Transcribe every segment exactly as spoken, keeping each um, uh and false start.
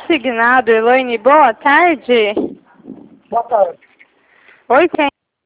consignado, Elaine, boa tarde. Boa tarde. Oi, quem?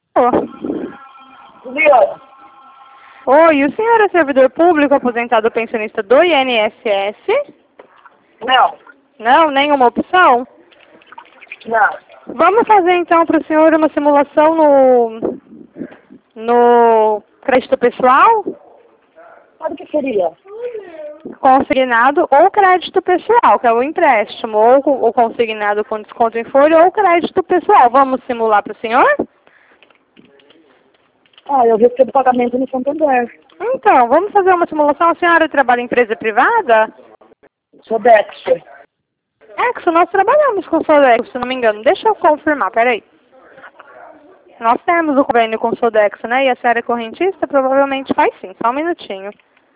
Juliana. Oi, o senhor é servidor público aposentado pensionista do I N S S? Não. Não, nenhuma opção? Não. Vamos fazer então para o senhor uma simulação no, no crédito pessoal? Sabe o que seria? Consignado ou crédito pessoal, que é o empréstimo, ou o consignado com desconto em folha ou crédito pessoal. Vamos simular para o senhor? Ah, eu recebo pagamento no Santander. Então, vamos fazer uma simulação. A senhora trabalha em empresa privada? Sou Dexter. Exo, nós trabalhamos com o Sodexo, se não me engano. Deixa eu confirmar, peraí. Nós temos o convênio com o Sodexo, né? E a senhora é correntista? Provavelmente faz sim. Só um minutinho.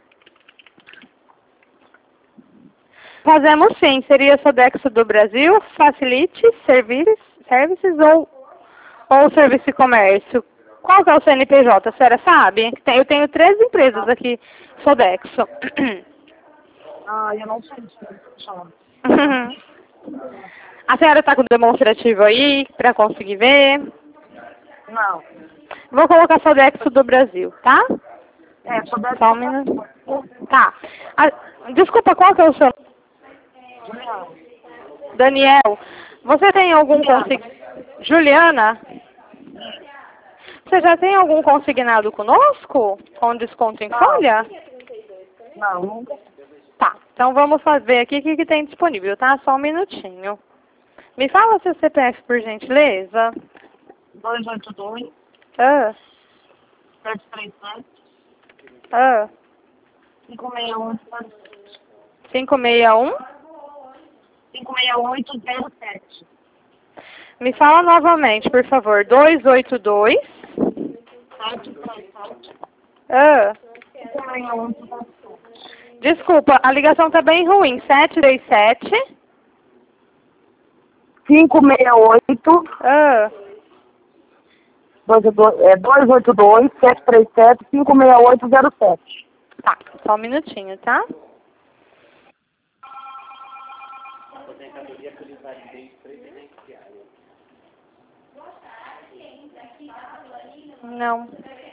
Fazemos sim. Seria Sodexo do Brasil, Facilite, Services, Services ou, ou Serviço e Comércio. Qual que é o C N P J? A senhora sabe? Eu tenho três empresas aqui, Sodexo. Ah, eu não sei se funciona. A senhora está com o demonstrativo aí para conseguir ver? Não. Vou colocar Sodexo do Brasil, tá? É, sou Dexter. Só um minuto. Tá. Ah, desculpa, qual que é o seu? Juliana. Daniel. Você tem algum consignado? Juliana? Você já tem algum consignado conosco? Com desconto em Não. folha? Não, nunca. Tá. Então vamos fazer aqui o que, que tem disponível, tá? Só um minutinho. Me fala seu C P F, por gentileza. dois oito dois, Ah, sete três sete, ah. cinco seis um, cinco seis um. cinco seis oito zero sete. Me fala novamente, por favor. dois oito dois. sete três sete, Ah. cinco seis um zero sete. Desculpa, a ligação tá bem ruim. sete três sete. cinco seis oito, Ah. dois oito dois, sete três sete, cinco seis oito zero sete. Tá, só um minutinho, tá? Não.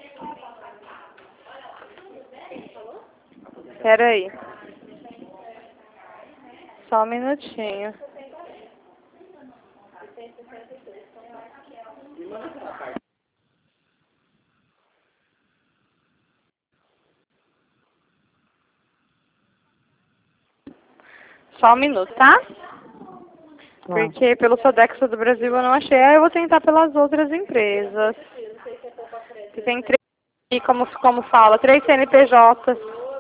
Espera aí. Só um minutinho. Só um minuto, tá? Porque pelo Sodexo do Brasil eu não achei. Aí eu vou tentar pelas outras empresas. Que tem três, e como, como fala, três C N P Js.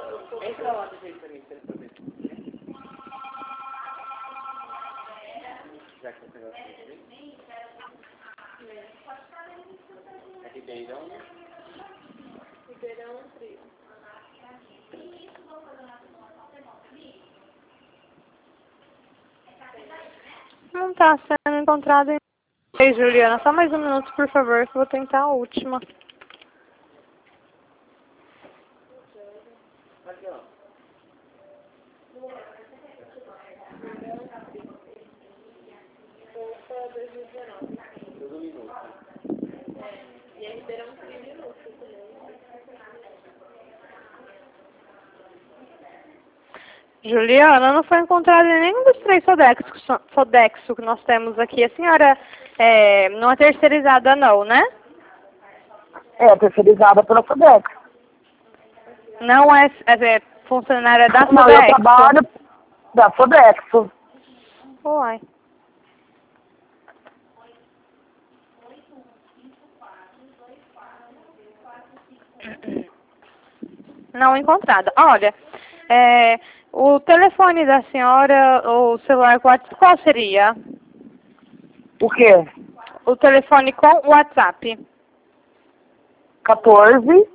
Não está sendo encontrado em... Ei, Juliana, só mais um minuto, por favor, que eu vou tentar a última. Juliana, não foi encontrado em nenhum dos três Sodexo, Sodexo que nós temos aqui. A senhora é, não é terceirizada não, né? É, terceirizada pela Sodex. Não é, é, é funcionária da Não, Sodexo? eu trabalho da Sodexo. Uai. Não encontrada. Olha, é, o telefone da senhora, o celular, qual seria? O quê? O telefone com WhatsApp. quatorze,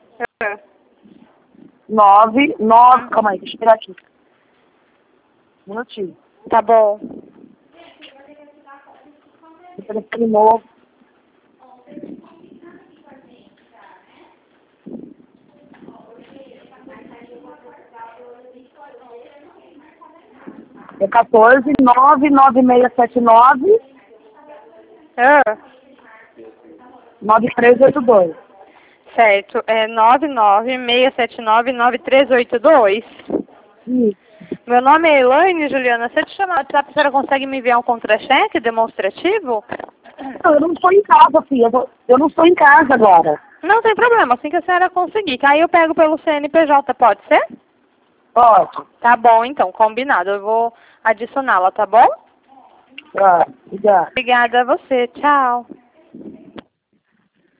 nove, nove, calma aí, deixa eu tirar aqui. Um minutinho. Tá bom. O telefone novo. É quatorze, nove nove seis sete nove, Ah, nove três oito dois. certo, é nove nove seis sete nove, nove três oito dois. Isso. Meu nome é Elaine, Juliana. Se eu te chamar no WhatsApp, a senhora consegue me enviar um contra-cheque demonstrativo? Não, eu não estou em casa, filha. Eu tô- Eu não estou em casa agora. Não tem problema, assim que a senhora conseguir. Que aí eu pego pelo C N P J, pode ser? Pode. Tá bom, então, combinado. Eu vou adicioná-la, tá bom? Tá, obrigada. Obrigada a você. Tchau.